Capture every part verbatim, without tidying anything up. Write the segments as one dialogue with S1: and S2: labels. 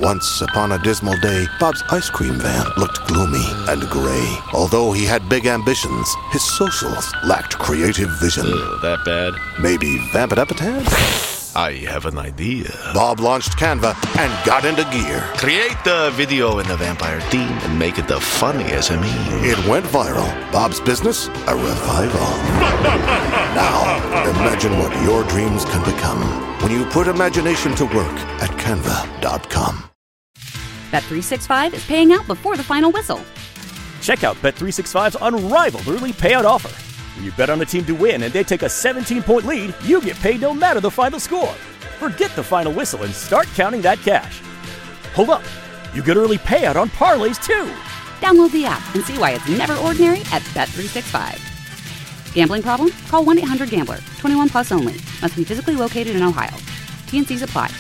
S1: Once upon a dismal day, Bob's ice cream van looked gloomy and gray. Although he had big ambitions, his socials lacked creative vision.
S2: Uh, that bad?
S1: Maybe vamp it up a tad?
S2: I have an idea.
S1: Bob launched Canva and got into gear.
S2: Create the video in the vampire theme and make it the funniest of me.
S1: It went viral. Bob's business, a revival. Now, imagine what your dreams can become when you put imagination to work at canva dot com.
S3: Bet three sixty-five is paying out before the final whistle.
S4: Check out Bet three sixty-five's unrivaled early payout offer. When you bet on a team to win and they take a seventeen-point lead, you get paid no matter the final score. Forget the final whistle and start counting that cash. Hold up. You get early payout on parlays, too.
S3: Download the app and see why it's never ordinary at Bet three sixty-five. Gambling problem? Call one eight hundred gambler. twenty-one plus only. Must be physically located in Ohio. T and C's apply.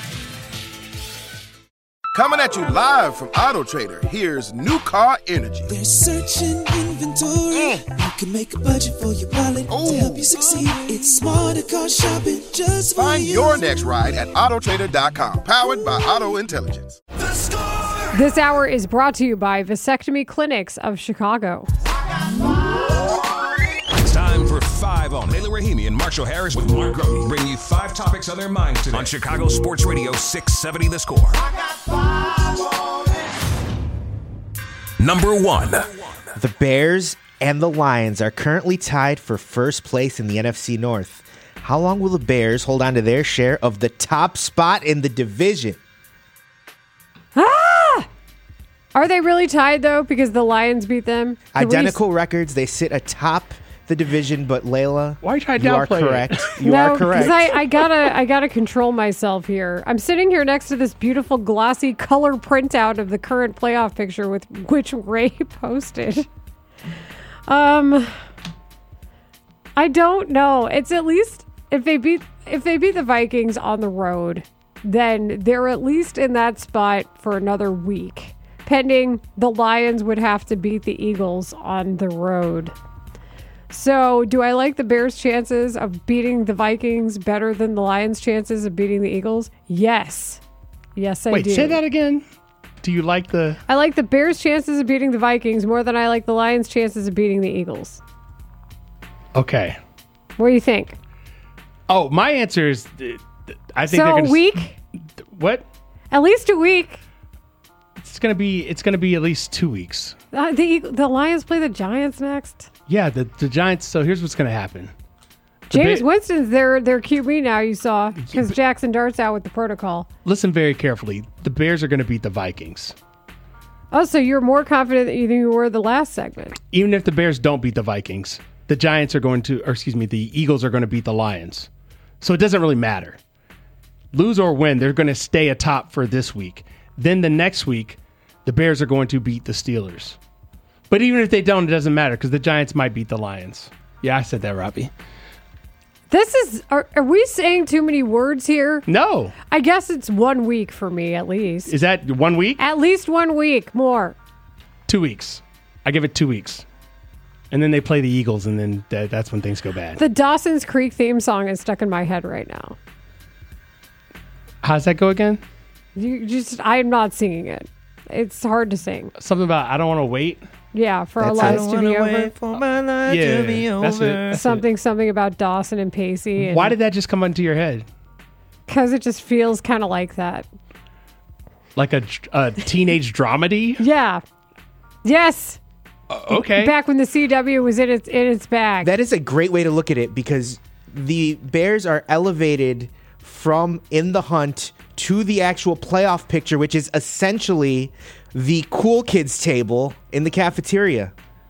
S5: Coming at you live from Auto Trader, here's New Car Energy.
S6: They're searching inventory. Mm. You can make a budget for your wallet Ooh. To help you succeed. It's smarter car shopping just for
S5: Find
S6: you.
S5: your next ride at auto trader dot com. Powered by Auto Intelligence.
S6: The Score!
S7: This hour is brought to you by Vasectomy Clinics of Chicago.
S8: It's time for Five on. Layla Rahimi and Marshall Harris with Mark Grody bring you five topics on their minds today on Chicago Sports Radio six seventy The Score. Number one.
S9: The Bears and the Lions are currently tied for first place in the N F C North. How long will the Bears hold on to their share of the top spot in the division?
S7: Ah! Are they really tied, though, because the Lions beat them? Can
S9: Identical we... records. They sit atop the division, but Layla,
S10: why try
S9: you are correct.
S10: It?
S9: You
S7: no,
S9: are correct.
S7: because I, I gotta, I gotta control myself here. I'm sitting here next to this beautiful glossy color printout of the current playoff picture, with which Ray posted. Um, I don't know. It's at least if they beat if they beat the Vikings on the road, then they're at least in that spot for another week. Pending the Lions would have to beat the Eagles on the road. So, do I like the Bears' chances of beating the Vikings better than the Lions' chances of beating the Eagles? Yes. Yes, I
S10: Wait,
S7: do.
S10: Wait, say that again. Do you like the...
S7: I like the Bears' chances of beating the Vikings more than I like the Lions' chances of beating the Eagles.
S10: Okay.
S7: What do you think?
S10: Oh, my answer is... I think
S7: so
S10: they're
S7: a
S10: gonna,
S7: week?
S10: What?
S7: At least a week.
S10: It's gonna be. It's gonna be at least two weeks.
S7: Uh, the the Lions play the Giants next.
S10: Yeah, the the Giants. So here's what's gonna happen. The
S7: James
S10: ba-
S7: Winston's their their Q B now. You saw because Jackson Dart's out with the protocol.
S10: Listen very carefully. The Bears are gonna beat the Vikings.
S7: Oh, so you're more confident than you were the last segment.
S10: Even if the Bears don't beat the Vikings, the Giants are going to, or excuse me, the Eagles are going to beat the Lions. So it doesn't really matter. Lose or win, they're going to stay atop for this week. Then the next week, the Bears are going to beat the Steelers. But even if they don't, it doesn't matter because the Giants might beat the Lions. Yeah, I said that, Robbie.
S7: This is, are, are we saying too many words here?
S10: No.
S7: I guess it's one week for me at least.
S10: Is that one week?
S7: At least one week more.
S10: Two weeks. I give it two weeks. And then they play the Eagles, and then that, that's when things go bad.
S7: The Dawson's Creek theme song is stuck in my head right now.
S10: How's that go again?
S7: You just, I'm not singing it. It's hard to sing.
S10: Something about I don't want to wait.
S7: Yeah, for
S9: That's
S7: our lives to be over.
S9: Wait for my life
S10: Yeah,
S9: to be
S10: that's
S9: over.
S10: it, that's
S7: something,
S10: it.
S7: something about Dawson and Pacey.
S10: Why did that just come into your head?
S7: Because it just feels kind of like that.
S10: Like a, a teenage dramedy?
S7: Yeah. Yes.
S10: Uh, okay.
S7: Back when the C W was in its in its bag.
S9: That is a great way to look at it because the Bears are elevated from in the hunt to the actual playoff picture, which is essentially the cool kids table in the cafeteria.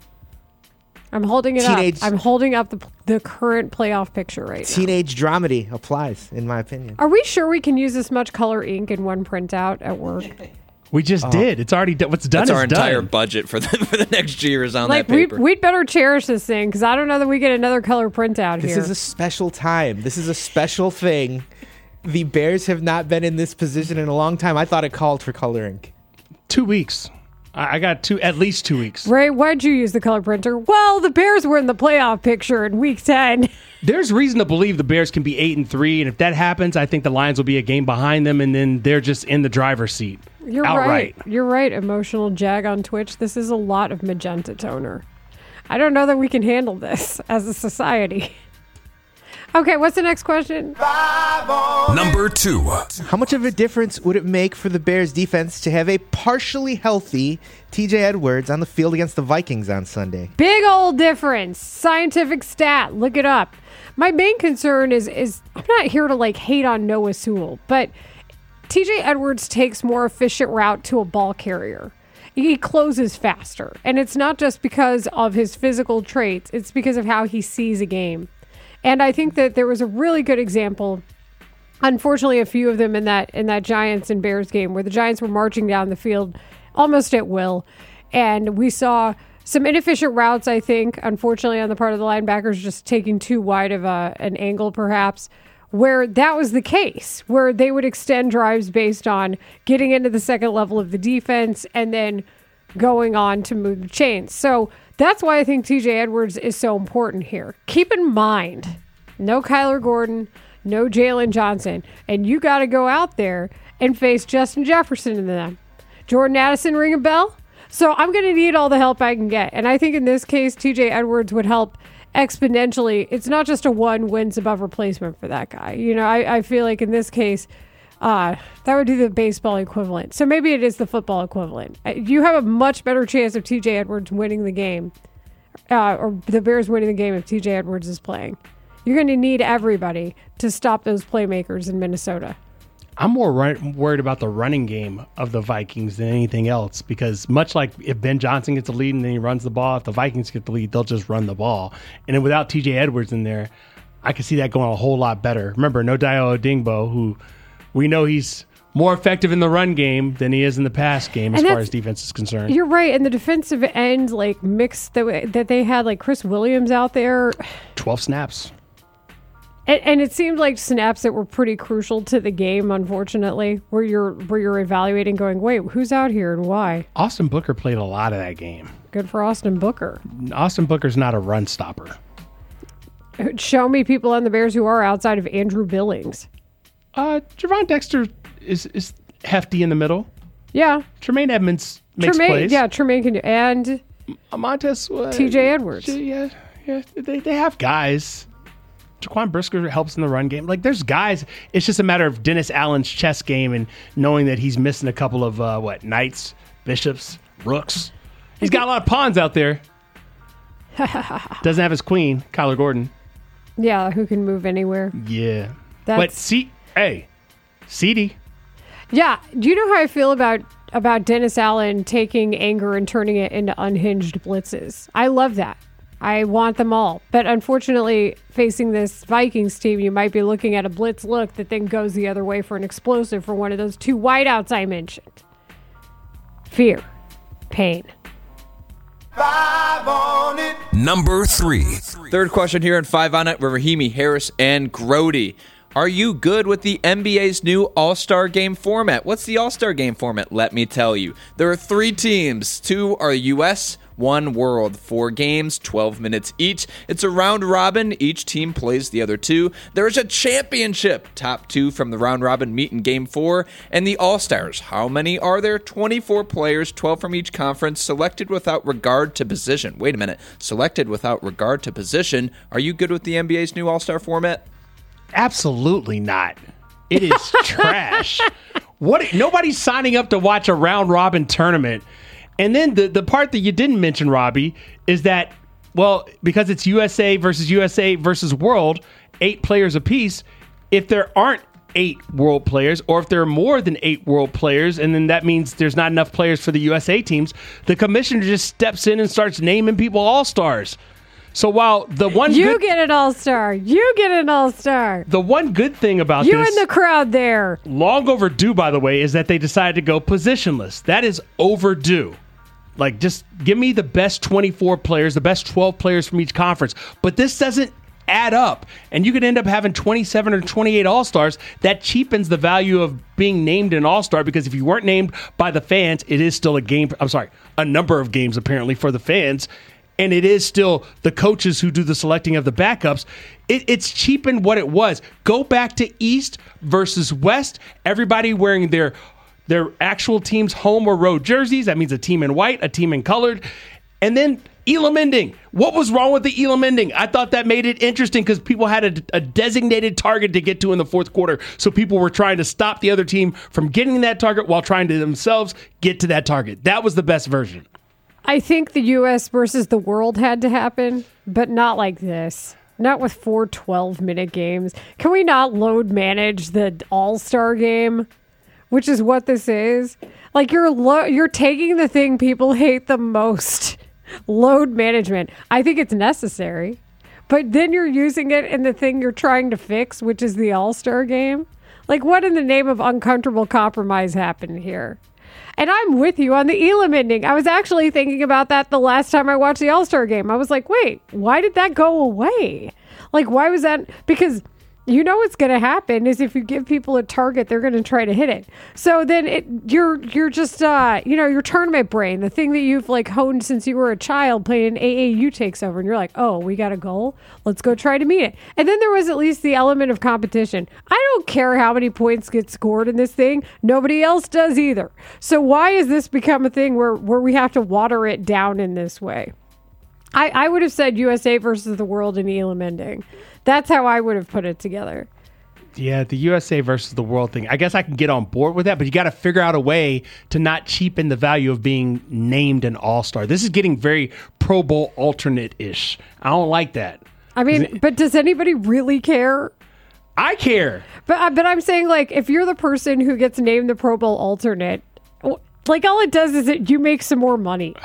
S7: I'm holding it
S9: Teenage-
S7: up. I'm holding up the the current playoff picture right now.
S9: Teenage dramedy applies, in my opinion.
S7: Are we sure we can use this much color ink in one printout at work?
S10: We just
S9: Oh.
S10: did. It's already done. What's done
S11: That's
S10: is
S11: our entire
S10: done.
S11: budget for the for the next year is on
S7: Like
S11: that
S7: we
S11: paper.
S7: we'd better cherish this thing because I don't know that we get another color printout
S9: This
S7: here.
S9: is a special time. This is a special thing. The Bears have not been in this position in a long time. I thought it called for color ink.
S10: Two weeks. I I got two, at least two weeks.
S7: Ray, why'd you use the color printer? Well, the Bears were in the playoff picture in week ten.
S10: There's reason to believe the Bears can be eight and three, and if that happens, I think the Lions will be a game behind them, and then they're just in the driver's seat.
S7: You're
S10: outright.
S7: right. You're right, Emotional Jag on Twitch. This is a lot of magenta toner. I don't know that we can handle this as a society. Okay, what's the next question?
S8: Number two.
S9: How much of a difference would it make for the Bears defense to have a partially healthy T J Edwards on the field against the Vikings on Sunday?
S7: Big old difference. Scientific stat. Look it up. My main concern is, is I'm not here to like hate on Noah Sewell, but T J Edwards takes more efficient route to a ball carrier. He closes faster. And it's not just because of his physical traits. It's because of how he sees a game. And I think that there was a really good example, unfortunately a few of them in that in that Giants and Bears game, where the Giants were marching down the field almost at will. And we saw some inefficient routes, I think, unfortunately, on the part of the linebackers, just taking too wide of a, an angle, perhaps, where that was the case, where they would extend drives based on getting into the second level of the defense and then going on to move the chains. So that's why I think T J Edwards is so important here. Keep in mind, no Kyler Gordon, no Jalen Johnson, and you got to go out there and face Justin Jefferson in them. Jordan Addison, ring a bell? So I'm going to need all the help I can get. And I think in this case, T J Edwards would help exponentially. It's not just a one wins above replacement for that guy. You know, I, I feel like in this case, uh, that would be the baseball equivalent. So maybe it is the football equivalent. You have a much better chance of T J Edwards winning the game, uh, or the Bears winning the game if T J Edwards is playing. You're going to need everybody to stop those playmakers in Minnesota.
S10: I'm more run- worried about the running game of the Vikings than anything else, because much like if Ben Johnson gets the lead and then he runs the ball, if the Vikings get the lead, they'll just run the ball. And then without T J Edwards in there, I can see that going a whole lot better. Remember, no Dio Odingbo, who we know he's more effective in the run game than he is in the pass game as far as defense is concerned.
S7: You're right. And the defensive end, like, mix that, that they had, like Chris Williams out there.
S10: twelve snaps.
S7: And, and it seemed like snaps that were pretty crucial to the game, unfortunately, where you're where you're evaluating, going, wait, who's out here and why?
S10: Austin Booker played a lot of that game.
S7: Good for Austin Booker.
S10: Austin Booker's not a run stopper.
S7: Show me people on the Bears who are outside of Andrew Billings.
S10: Uh, Javon Dexter is is hefty in the middle.
S7: Yeah.
S10: Tremaine Edmonds makes
S7: Tremaine,
S10: plays.
S7: Yeah, Tremaine can do. And
S10: Montez. Uh,
S7: T J Edwards.
S10: Yeah, yeah. They, they have guys. Jaquan Brisker helps in the run game. Like, there's guys. It's just a matter of Dennis Allen's chess game and knowing that he's missing a couple of, uh, what, knights, bishops, rooks. He's got a lot of pawns out there. Doesn't have his queen, Kyler Gordon.
S7: Yeah, who can move anywhere.
S10: Yeah.
S7: That's...
S10: But, see, hey, C D.
S7: Yeah. Do you know how I feel about, about Dennis Allen taking anger and turning it into unhinged blitzes? I love that. I want them all. But unfortunately, facing this Vikings team, you might be looking at a blitz look that then goes the other way for an explosive for one of those two wideouts I mentioned. Fear. Pain.
S8: Five on it. Number three.
S11: Third question here in Five on It, Rahimi, Harris, and Grody. Are you good with the N B A's new All-Star Game format? What's the All-Star Game format? Let me tell you. There are three teams. Two are U S, one world. Four games, twelve minutes each. It's a round robin. Each team plays the other two. There's a championship. Top two from the round robin meet in game four. And the All-Stars. How many are there? twenty-four players, twelve from each conference, selected without regard to position. Wait a minute. Selected without regard to position. Are you good with the N B A's new All-Star format?
S10: Absolutely not. It is trash. What? Nobody's signing up to watch a round robin tournament. And then the, the part that you didn't mention, Robbie, is that, well, because it's U S A versus U S A versus world, eight players apiece, if there aren't eight world players, or if there are more than eight world players, and then that means there's not enough players for the U S A teams, the commissioner just steps in and starts naming people all-stars. So while the one
S7: you
S10: good,
S7: get an all-star, you get an all-star.
S10: The one good thing about
S7: you
S10: this,
S7: in the crowd there,
S10: long overdue, by the way, is that they decided to go positionless. That is overdue. Like, just give me the best twenty-four players, the best twelve players from each conference. But this doesn't add up, and you could end up having twenty-seven or twenty-eight all-stars. That cheapens the value of being named an all-star, because if you weren't named by the fans, it is still a game. I'm sorry, a number of games apparently for the fans. and it is still the coaches who do the selecting of the backups, it, it's cheapened what it was. Go back to East versus West. Everybody wearing their their actual team's home or road jerseys. That means a team in white, a team in colored. And then Elam Ending. What was wrong with the Elam Ending? I thought that made it interesting because people had a, a designated target to get to in the fourth quarter. So people were trying to stop the other team from getting that target while trying to themselves get to that target. That was the best version.
S7: I think the U S versus the world had to happen, but not like this. Not with four twelve-minute games. Can we not load manage the All-Star game? Which is what this is. Like, you're lo- you're taking the thing people hate the most. Load management. I think it's necessary. But then you're using it in the thing you're trying to fix, which is the All-Star game. Like, what in the name of uncomfortable compromise happened here? And I'm with you on the Elam ending. I was actually thinking about that the last time I watched the All-Star game. I was like, wait, why did that go away? Like, why was that? Because you know what's going to happen is if you give people a target, they're going to try to hit it. So then it, you're you're just, uh, you know, your tournament brain, the thing that you've like honed since you were a child playing A A U takes over. And you're like, oh, we got a goal. Let's go try to meet it. And then there was at least the element of competition. I don't care how many points get scored in this thing. Nobody else does either. So why has this become a thing where, where we have to water it down in this way? I, I would have said U S A versus the world in Elam ending. That's how I would have put it together.
S10: Yeah, the U S A versus the world thing. I guess I can get on board with that, but you got to figure out a way to not cheapen the value of being named an all-star. This is getting very Pro Bowl alternate-ish. I don't like that.
S7: I mean, it, but does anybody really care?
S10: I care.
S7: But, but I'm saying, like, if you're the person who gets named the Pro Bowl alternate, like, all it does is that you make some more money.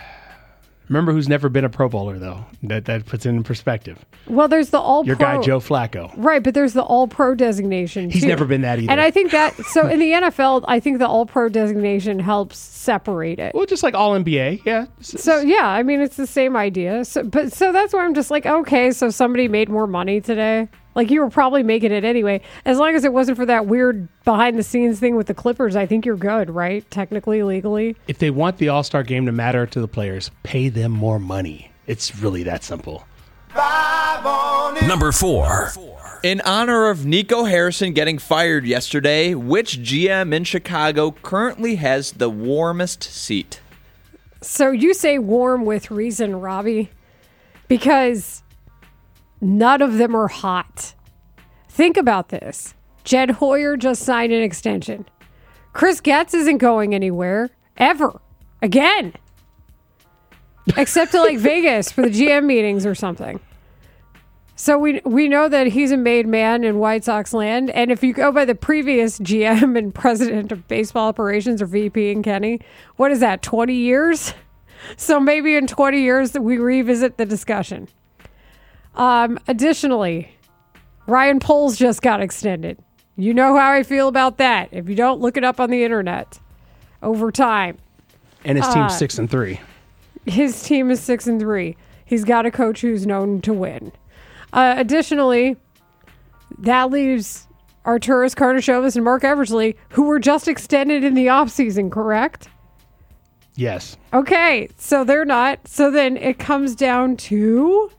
S10: Remember who's never been a Pro Bowler, though. That that puts it in perspective.
S7: Well, there's the All-Pro.
S10: Your guy, Joe Flacco.
S7: Right, but there's the All-Pro designation,
S10: He's
S7: too.
S10: never been that either.
S7: And I think that, so in the N F L, I think the All-Pro designation helps separate it.
S10: Well, just like All-N B A, yeah.
S7: So, yeah, I mean, it's the same idea. So, but so that's why I'm just like, okay, so somebody made more money today. Like, you were probably making it anyway. As long as it wasn't for that weird behind-the-scenes thing with the Clippers, I think you're good, right? Technically, legally.
S10: If they want the All-Star game to matter to the players, pay them more money. It's really that simple.
S8: Number four.
S11: In honor of Nico Harrison getting fired yesterday, which G M in Chicago currently has the warmest seat?
S7: So you say warm with reason, Robbie, because none of them are hot. Think about this. Jed Hoyer just signed an extension. Chris Getz isn't going anywhere, ever, again. Except to like Vegas for the G M meetings or something. So we we know that he's a made man in White Sox land. And if you go by the previous G M and president of baseball operations or V P in Kenny, what is that, twenty years? So maybe in twenty years that we revisit the discussion. Um, additionally, Ryan Poles just got extended. You know how I feel about that. If you don't, look it up on the internet. Over time.
S10: And his team's
S7: uh,
S10: six and three.
S7: His team is six and three. He's got a coach who's known to win. Uh, additionally, that leaves Arturas Karnisovas and Mark Eversley, who were just extended in the offseason, correct?
S10: Yes.
S7: Okay, so they're not. So then it comes down to...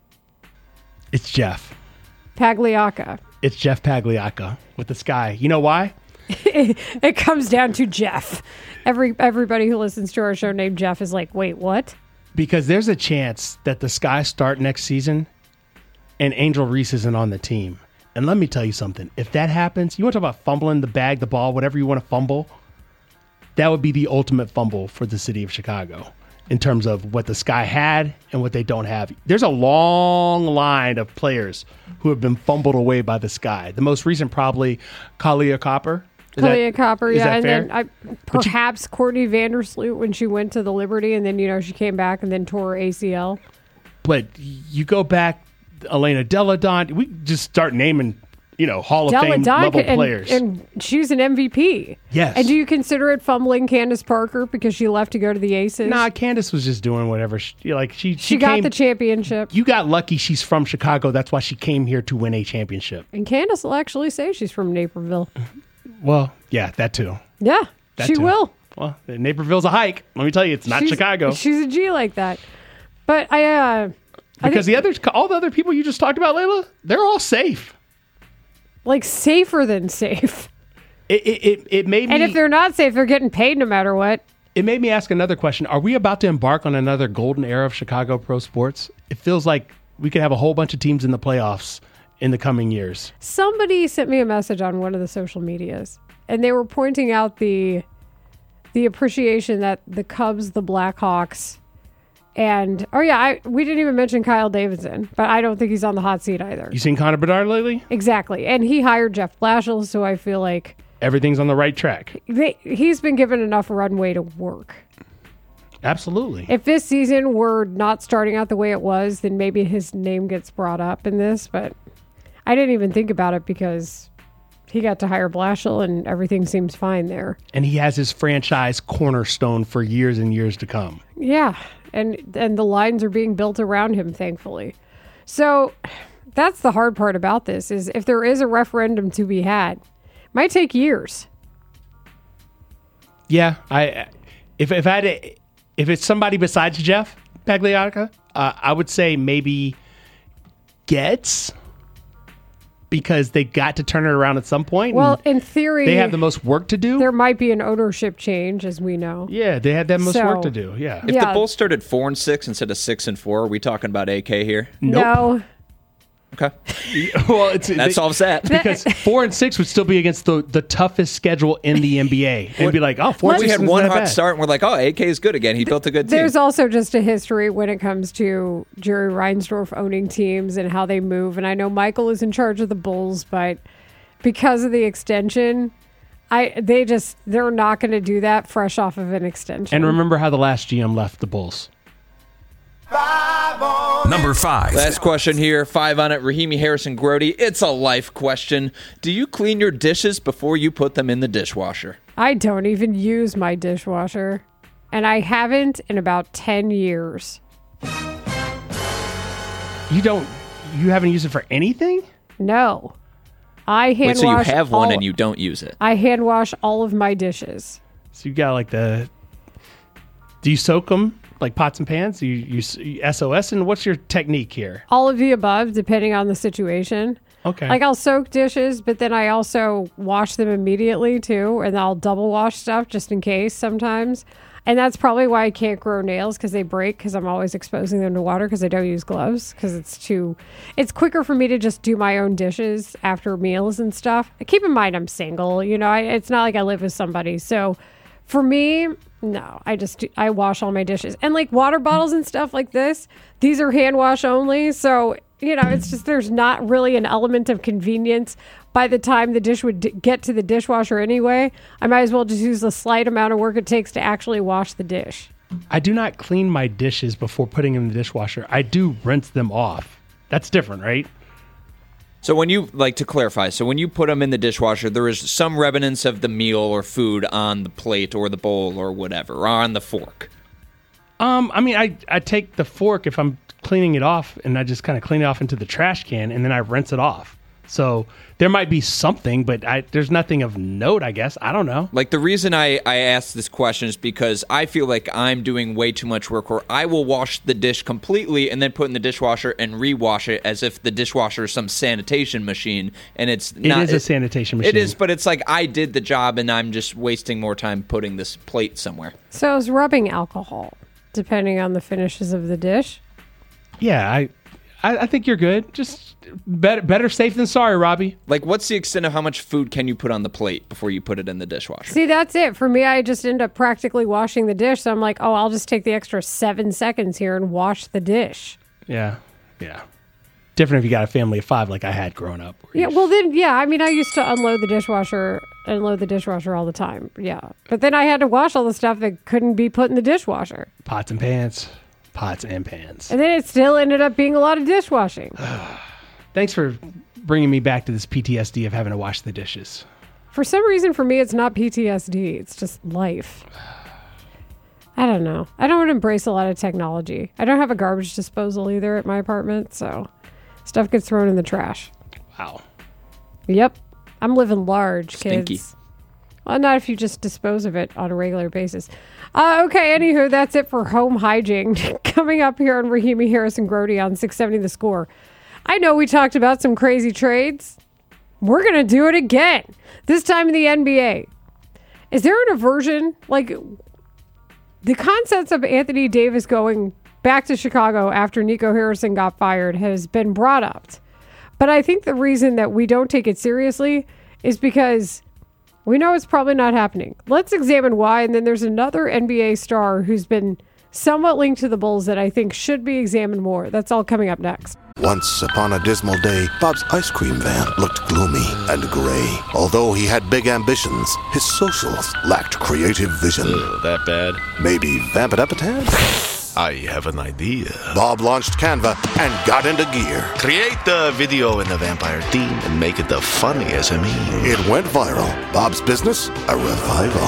S10: It's Jeff.
S7: Pagliacca.
S10: It's Jeff Pagliacca with the Sky. You know why?
S7: it, it comes down to Jeff. Every Everybody who listens to our show named Jeff is like, wait, what?
S10: Because there's a chance that the Sky start next season and Angel Reese isn't on the team. And let me tell you something. If that happens, you want to talk about fumbling the bag, the ball, whatever you want to fumble, that would be the ultimate fumble for the city of Chicago in terms of what the Sky had and what they don't have. There's a long line of players who have been fumbled away by the Sky. The most recent probably Kalia Copper. Is
S7: Kalia
S10: that,
S7: Copper,
S10: is
S7: yeah.
S10: that
S7: And
S10: fair?
S7: then I, perhaps you, Courtney Vandersloot when she went to the Liberty and then, you know, she came back and then tore her A C L.
S10: But you go back, Elena Deladon, we just start naming, you know, Hall of Fame level
S7: and,
S10: players.
S7: And she's an M V P.
S10: Yes.
S7: And do you consider it fumbling Candace Parker because she left to go to the Aces?
S10: Nah, Candace was just doing whatever. She, like she, she,
S7: she got
S10: came,
S7: the championship.
S10: You got lucky she's from Chicago. That's why she came here to win a championship.
S7: And Candace will actually say she's from Naperville.
S10: Well, yeah, that too.
S7: Yeah,
S10: that
S7: she
S10: too.
S7: will.
S10: Well, Naperville's a hike. Let me tell you, it's not
S7: she's,
S10: Chicago.
S7: She's a G like that. But I, uh, I
S10: Because
S7: think,
S10: the other, all the other people you just talked about, Layla, they're all safe.
S7: like safer than safe.
S10: It it it, it made me.
S7: And if they're not safe, they're getting paid no matter what.
S10: It made me ask another question. Are we about to embark on another golden era of Chicago pro sports? It feels like we could have a whole bunch of teams in the playoffs in the coming years.
S7: Somebody sent me a message on one of the social medias, and they were pointing out the the appreciation that the Cubs, the Blackhawks, and oh yeah, I, we didn't even mention Kyle Davidson, but I don't think he's on the hot seat either.
S10: You seen Connor Bedard lately?
S7: Exactly, and he hired Jeff Blashill, so I feel like
S10: Everything's on the right track.
S7: they, he's been given enough runway to work.
S10: Absolutely.
S7: If this season were not starting out the way it was, then maybe his name gets brought up in this, but I didn't even think about it because he got to hire Blashill and everything seems fine there.
S10: And he has his franchise cornerstone for years and years to come.
S7: Yeah, and and the lines are being built around him, thankfully. So that's the hard part about this is if there is a referendum to be had, it might take years.
S10: Yeah, I if if I had to, if it's somebody besides Jeff Pagliacca, uh, I would say maybe Getz, because they got to turn it around at some point.
S7: Well, in theory,
S10: they have the most work to do.
S7: There might be an ownership change, as we know.
S10: Yeah, they had that most
S7: So-
S10: work to do. Yeah.
S11: If
S7: Yeah.
S11: the Bulls started four and six instead of six and four, are we talking about A K here?
S7: No.
S11: Okay.
S10: Well, it's
S11: That solves that.
S10: because four and six would still be against the, the toughest schedule in the N B A. It'd be like, oh, four and
S11: we
S10: six
S11: had
S10: isn't
S11: one
S10: that
S11: hot
S10: bad.
S11: start, and we're like, oh, A K is good again. He built a good team.
S7: There's also just a history when it comes to Jerry Reinsdorf owning teams and how they move. And I know Michael is in charge of the Bulls, but because of the extension, I they just they're not going to do that fresh off of an extension.
S10: And remember how the last G M left the Bulls.
S8: Number five.
S11: Last question here. Five on it. Rahimi Harrison Grody. It's a life question. Do you clean your dishes before you put them in the dishwasher?
S7: I don't even use my dishwasher, and I haven't in about ten years.
S10: You don't. You haven't used it for anything?
S7: No, I hand
S11: Wait, so you
S7: wash.
S11: have one
S7: all-
S11: and you don't use it?
S7: I hand wash all of my dishes.
S10: So you got like the. Do you soak them like pots and pans? You you, you S O S, and what's your technique here?
S7: All of the above, depending on the situation.
S10: Okay.
S7: Like I'll soak dishes, but then I also wash them immediately too, and I'll double wash stuff just in case sometimes. And that's probably why I can't grow nails because they break because I'm always exposing them to water because I don't use gloves because it's too. It's quicker for me to just do my own dishes after meals and stuff. Keep in mind I'm single, you know. I, it's not like I live with somebody, so for me, no. I just I wash all my dishes and like water bottles and stuff like this. These are hand wash only, so. You know, it's just there's not really an element of convenience by the time the dish would d- get to the dishwasher anyway. I might as well just use the slight amount of work it takes to actually wash the dish.
S10: I do not clean my dishes before putting them in the dishwasher. I do rinse them off. That's different, right?
S11: So when you, like to clarify, so when you put them in the dishwasher, there is some remnants of the meal or food on the plate or the bowl or whatever, or on the fork.
S10: Um, I mean, I, I take the fork if I'm cleaning it off, and I just kind of clean it off into the trash can, and then I rinse it off. So there might be something, but I, there's nothing of note, I guess. I don't know.
S11: Like the reason I, I asked this question is because I feel like I'm doing way too much work where I will wash the dish completely and then put in the dishwasher and rewash it as if the dishwasher is some sanitation machine. And it's
S10: It
S11: not.
S10: is a sanitation machine.
S11: It is, but it's like I did the job and I'm just wasting more time putting this plate somewhere.
S7: So is rubbing alcohol, depending on the finishes of the dish.
S10: Yeah, I, I, I think you're good. Just better, better safe than sorry, Robbie.
S11: Like, what's the extent of how much food can you put on the plate before you put it in the dishwasher?
S7: See, that's it. For me, I just end up practically washing the dish. So I'm like, oh, I'll just take the extra seven seconds here and wash the dish.
S10: Yeah, yeah. Different if you got a family of five like I had growing up.
S7: Yeah, well then, yeah. I mean, I used to unload the dishwasher, unload the dishwasher all the time. Yeah, but then I had to wash all the stuff that couldn't be put in the dishwasher,
S10: Pots and pans. Pots and pans.
S7: and then it still ended up being a lot of dishwashing.
S10: Thanks for bringing me back to this P T S D of having to wash the dishes.
S7: For some reason, for me, it's not P T S D. It's just life. I don't know. I don't embrace a lot of technology. I don't have a garbage disposal either at my apartment, so stuff gets thrown in the trash.
S10: Wow.
S7: Yep. I'm living large, kids.
S11: Stinky.
S7: Well, not if you just dispose of it on a regular basis. Uh, okay, anywho, that's it for home hygiene. Coming up here on Rahimi, Harris, and Grody on six seventy The Score. I know we talked about some crazy trades. We're going to do it again. This time in the N B A. Is there an aversion? Like, the concepts of Anthony Davis going back to Chicago after Nico Harrison got fired has been brought up. But I think the reason that we don't take it seriously is because we know it's probably not happening. Let's examine why. And then there's another N B A star who's been somewhat linked to the Bulls that I think should be examined more. That's all coming up next.
S1: Once upon a dismal day, Bob's ice cream van looked gloomy and gray. Although he had big ambitions, his socials lacked creative vision.
S2: Ugh, that bad?
S1: Maybe vamp it up a tad?
S2: I have an idea.
S1: Bob launched Canva and got into gear.
S2: Create the video in the vampire theme and make it the funniest of me.
S1: It went viral. Bob's business, a revival.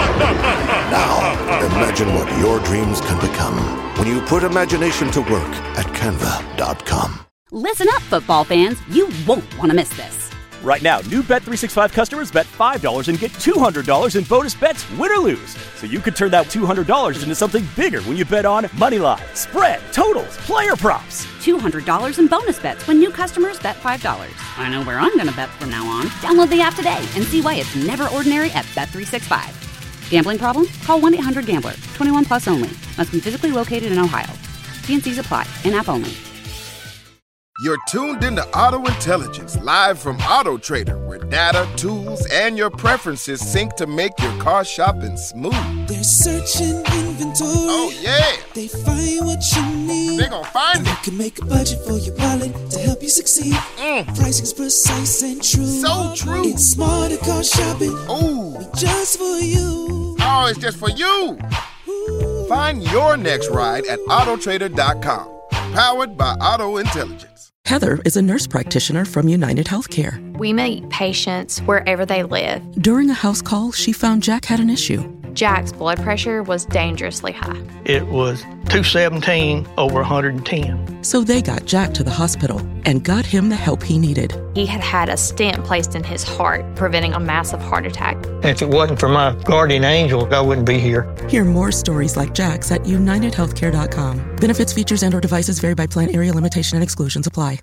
S1: Now, imagine what your dreams can become when you put imagination to work at canva dot com.
S3: Listen up, football fans. You won't want to miss this.
S4: Right now, new Bet three sixty-five customers bet five dollars and get two hundred dollars in bonus bets, win or lose. So you could turn that two hundred dollars into something bigger when you bet on money line, spread, totals, player props.
S3: two hundred dollars in bonus bets when new customers bet five dollars. I know where I'm going to bet from now on. Download the app today and see why it's never ordinary at Bet three sixty-five. Gambling problem? Call one eight hundred gambler. twenty-one plus only. Must be physically located in Ohio. T and C's apply. In-app only.
S5: You're tuned into Auto Intelligence, live from Auto Trader, where data, tools, and your preferences sync to make your car shopping smooth.
S6: They're searching inventory.
S5: Oh, yeah.
S6: They find what you need.
S5: They gon' find
S6: and
S5: it.
S6: They can make a budget for your wallet to help you succeed. Mm. Pricing's precise and true.
S5: So true.
S6: It's smarter car shopping.
S5: Ooh.
S6: Just for you.
S5: Oh, it's just for you. Ooh. Find your next ride at auto trader dot com. Powered by Auto Intelligence.
S12: Heather is a nurse practitioner from United Healthcare.
S13: We meet patients wherever they live.
S12: During a house call, she found Jack had an issue.
S13: Jack's blood pressure was dangerously high.
S14: It was two seventeen over one hundred ten.
S12: So they got Jack to the hospital and got him the help he needed.
S13: He had had a stent placed in his heart, preventing a massive heart attack.
S14: If it wasn't for my guardian angel, I wouldn't be here.
S12: Hear more stories like Jack's at united healthcare dot com. Benefits, features, and or devices vary by plan, area, limitation, and exclusions apply.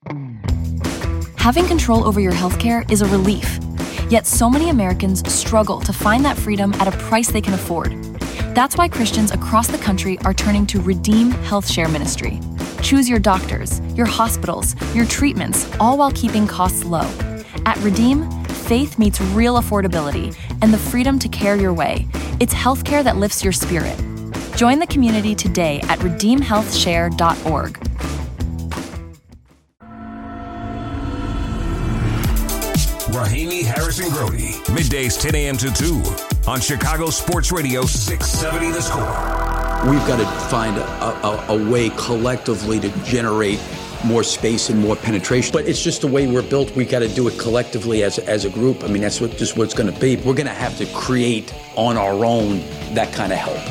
S15: Having control over your healthcare is a relief. Yet so many Americans struggle to find that freedom at a price they can afford. That's why Christians across the country are turning to Redeem Health Share Ministry. Choose your doctors, your hospitals, your treatments, all while keeping costs low. At Redeem, faith meets real affordability and the freedom to care your way. It's healthcare that lifts your spirit. Join the community today at redeem health share dot org.
S8: Rahimi, Harris, and Grody. Middays ten a.m. to two on Chicago Sports Radio six seventy The Score.
S16: We've got to find a, a, a way collectively to generate more space and more penetration. But it's just the way we're built. We got to do it collectively as, as a group. I mean, that's what, just what it's going to be. We're going to have to create on our own that kind of help.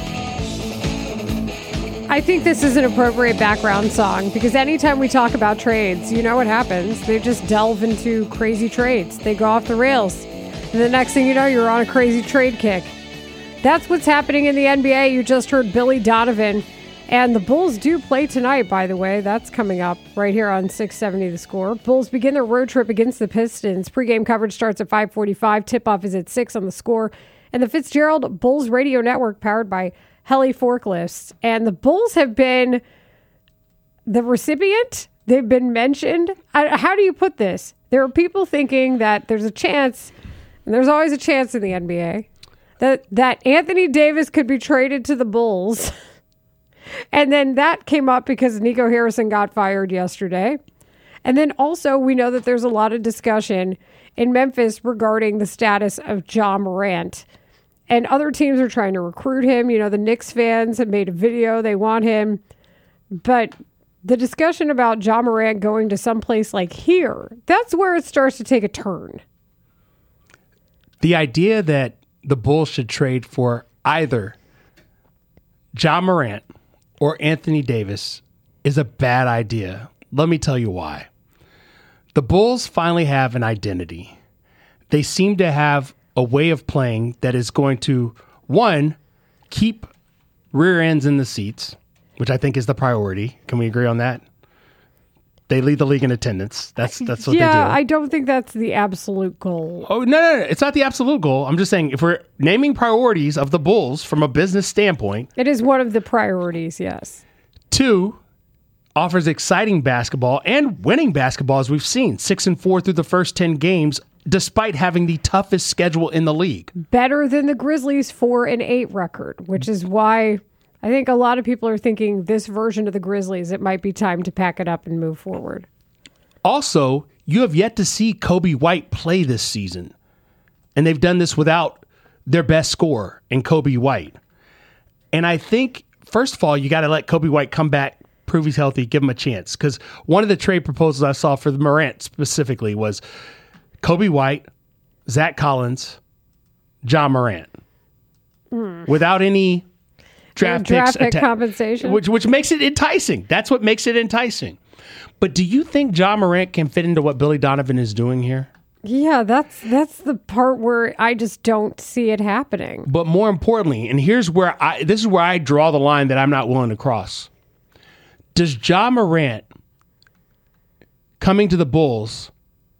S7: I think this is an appropriate background song because anytime we talk about trades, you know what happens. They just delve into crazy trades. They go off the rails. And the next thing you know, you're on a crazy trade kick. That's what's happening in the N B A. You just heard Billy Donovan. And the Bulls do play tonight, by the way. That's coming up right here on six seventy The Score. Bulls begin their road trip against the Pistons. Pre-game coverage starts at five forty-five. Tip-off is at six on The Score. And the Fitzgerald Bulls Radio Network, powered by Heli Forklifts. And the Bulls have been the recipient. They've been mentioned. How do you put this? There are people thinking that there's a chance, and there's always a chance in the N B A, that, that Anthony Davis could be traded to the Bulls. And then that came up because Nico Harrison got fired yesterday. And then also we know that there's a lot of discussion in Memphis regarding the status of Ja Morant. And other teams are trying to recruit him. You know, the Knicks fans have made a video. They want him. But the discussion about Ja Morant going to someplace like here, that's where it starts to take a turn.
S10: The idea that the Bulls should trade for either Ja Morant or Anthony Davis is a bad idea. Let me tell you why. The Bulls finally have an identity. They seem to have a way of playing that is going to, one, keep rear ends in the seats, which I think is the priority. Can we agree on that? They lead the league in attendance. That's that's what
S7: yeah,
S10: they do.
S7: I don't think that's the absolute goal.
S10: Oh, no, no, no. It's not the absolute goal. I'm just saying if we're naming priorities of the Bulls from a business standpoint.
S7: It is one of the priorities, yes.
S10: Two, offers exciting basketball and winning basketball, as we've seen. Six and four through the first ten games, despite having the toughest schedule in the league.
S7: Better than the Grizzlies' four and eight record, which is why I think a lot of people are thinking this version of the Grizzlies, it might be time to pack it up and move forward.
S10: Also, you have yet to see Kobe White play this season. And they've done this without their best scorer in Kobe White. And I think, first of all, you got to let Kobe White come back, prove he's healthy, give him a chance. Because one of the trade proposals I saw for the Morant specifically was Kobe White, Zach Collins, John Morant. Mm. Without any draft,
S7: draft
S10: picks
S7: pick atta- compensation.
S10: Which, which makes it enticing. That's what makes it enticing. But do you think John Morant can fit into what Billy Donovan is doing here?
S7: Yeah, that's that's the part where I just don't see it happening.
S10: But more importantly, and here's where I this is where I draw the line that I'm not willing to cross. Does John Morant coming to the Bulls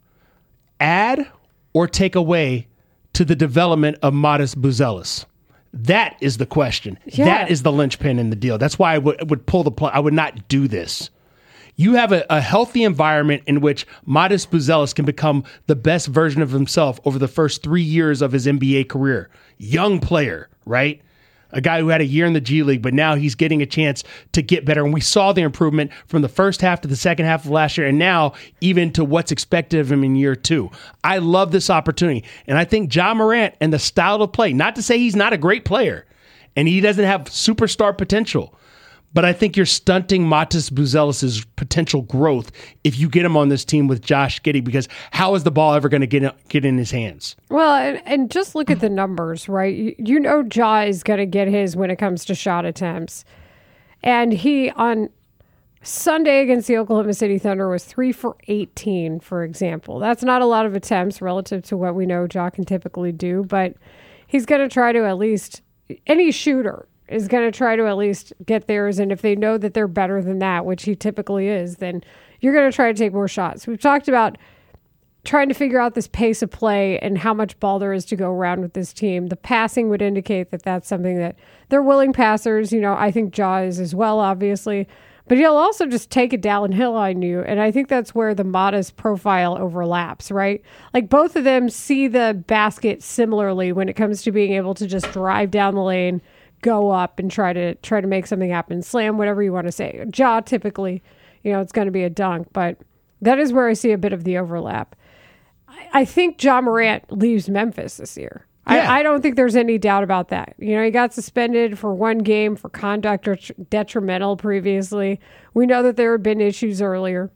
S10: add or take away to the development of Modest Buzelis? That is the question.
S7: Yeah.
S10: That is the linchpin in the deal. That's why I would, would pull the plug. I would not do this. You have a, a healthy environment in which Modest Buzelis can become the best version of himself over the first three years of his N B A career. Young player, right? A guy who had a year in the G League, but now he's getting a chance to get better. And we saw the improvement from the first half to the second half of last year, and now even to what's expected of him in year two. I love this opportunity. And I think John Morant and the style of play, not to say he's not a great player, and he doesn't have superstar potential, but I think you're stunting Matas Buzelis' potential growth if you get him on this team with Josh Giddey, because how is the ball ever going to get get in his hands?
S7: Well, and, and just look at the numbers, right? You, you know Ja is going to get his when it comes to shot attempts. And he, on Sunday against the Oklahoma City Thunder, was three for eighteen, for example. That's not a lot of attempts relative to what we know Ja can typically do, but he's going to try to at least, any shooter is going to try to at least get theirs. And if they know that they're better than that, which he typically is, then you're going to try to take more shots. We've talked about trying to figure out this pace of play and how much ball there is to go around with this team. The passing would indicate that that's something that they're willing passers. You know, I think Ja is as well, obviously. But he'll also just take it downhill on you. And I think that's where the Modest profile overlaps, right? Like both of them see the basket similarly when it comes to being able to just drive down the lane, go up and try to try to make something happen, slam, whatever you want to say. Ja, typically, you know, it's going to be a dunk, but that is where I see a bit of the overlap. I, I think Ja Morant leaves Memphis this year.
S10: Yeah.
S7: I, I don't think there's any doubt about that. You know, he got suspended for one game for conduct or detrimental previously. We know that there had been issues earlier,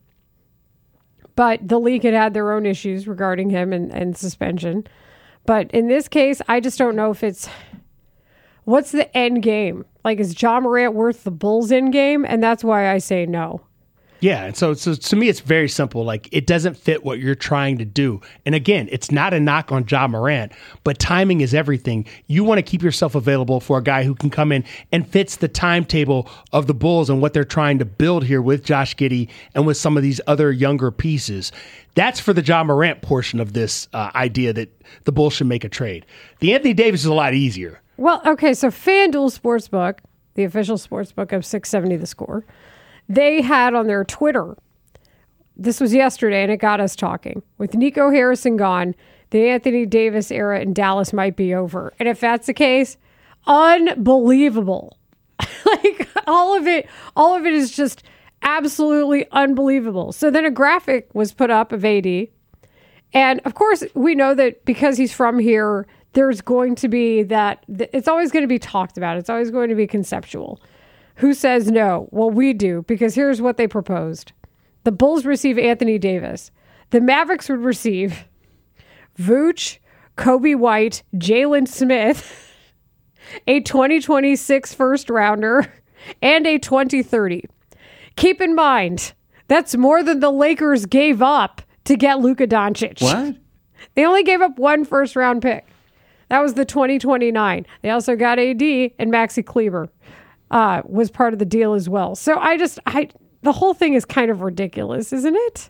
S7: but the league had had their own issues regarding him and, and suspension. But in this case, I just don't know if it's... What's the end game? Like, is Ja Morant worth the Bulls' end game? And that's why I say no.
S10: Yeah, and so, so to me, it's very simple. Like, it doesn't fit what you're trying to do. And again, it's not a knock on Ja Morant, but timing is everything. You want to keep yourself available for a guy who can come in and fits the timetable of the Bulls and what they're trying to build here with Josh Giddey and with some of these other younger pieces. That's for the Ja Morant portion of this uh, idea that the Bulls should make a trade. The Anthony Davis is a lot easier.
S7: Well, okay, so FanDuel Sportsbook, the official sportsbook of six seventy The Score, they had on their Twitter, this was yesterday, and it got us talking. With Nico Harrison gone, the Anthony Davis era in Dallas might be over. And if that's the case, unbelievable. Like, all of it, all of it is just absolutely unbelievable. So then a graphic was put up of A D. And, of course, we know that because he's from here, there's going to be that, it's always going to be talked about. It's always going to be conceptual. Who says no? Well, we do, because here's what they proposed. The Bulls receive Anthony Davis. The Mavericks would receive Vooch, Kobe White, Jalen Smith, a twenty twenty-six first rounder, and a twenty thirty. Keep in mind, that's more than the Lakers gave up to get Luka Doncic.
S17: What?
S7: They only gave up one first round pick. That was the twenty twenty-nine. They also got A D, and Maxi Kleber uh, was part of the deal as well. So I just, I the whole thing is kind of ridiculous, isn't it?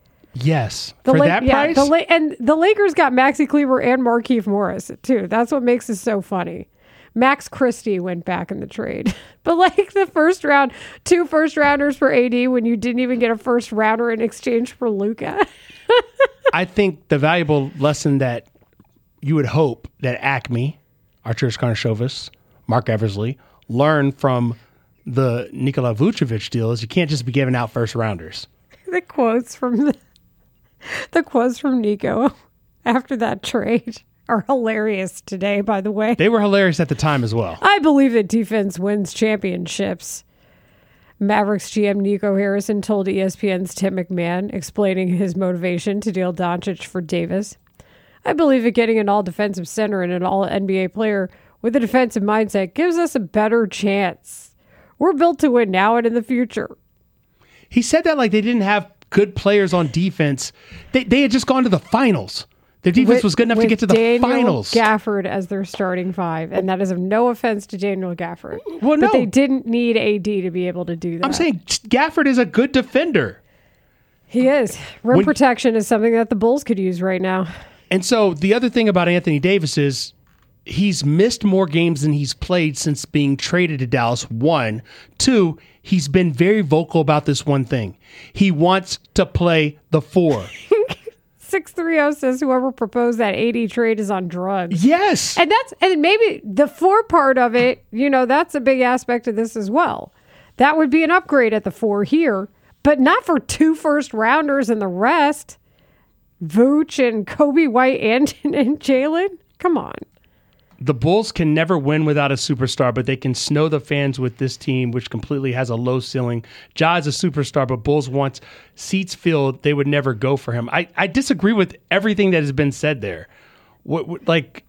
S10: Yes.
S7: The
S10: For
S7: La-
S10: that
S7: yeah,
S10: price?
S7: the La- and the Lakers got Maxi Kleber and Markieff Morris, too. That's what makes it so funny. Max Christie went back in the trade. But like the first round, two first rounders for A D when you didn't even get a first rounder in exchange for Luka.
S10: I think the valuable lesson that you would hope that Acme, Arturas Karnisovas, Mark Eversley, learn from the Nikola Vucevic deal is you can't just be giving out first rounders.
S7: The quotes from the, the quotes from Nico after that trade are hilarious today, by the way.
S10: They were hilarious at the time as well.
S7: I believe that defense wins championships. Mavericks G M Nico Harrison told E S P N's Tim McMahon, explaining his motivation to deal Doncic for Davis. I believe that getting an all-defensive center and an all-N B A player with a defensive mindset gives us a better chance. We're built to win now and in the future.
S10: He said that like they didn't have good players on defense. They they had just gone to the finals. Their defense
S7: With-
S10: was good enough to
S7: with
S10: get to the
S7: Daniel
S10: finals.
S7: Gafford as their starting five, and that is of no offense to Daniel Gafford.
S10: Well, no.
S7: But they didn't need A D to be able to do that.
S10: I'm saying Gafford is a good defender.
S7: He is. Rim
S10: When-
S7: protection is something that the Bulls could use right now.
S10: And so the other thing about Anthony Davis is he's missed more games than he's played since being traded to Dallas. One. Two, he's been very vocal about this one thing. He wants to play the four.
S7: six three zero says whoever proposed that A D trade is on drugs.
S10: Yes.
S7: And that's and maybe the four part of it, you know, that's a big aspect of this as well. That would be an upgrade at the four here, but not for two first rounders and the rest. Vooch and Kobe White and, and Jalen? Come on.
S10: The Bulls can never win without a superstar, but they can snow the fans with this team, which completely has a low ceiling. Ja is a superstar, but Bulls wants seats filled. They would never go for him. I, I disagree with everything that has been said there. What, what, like,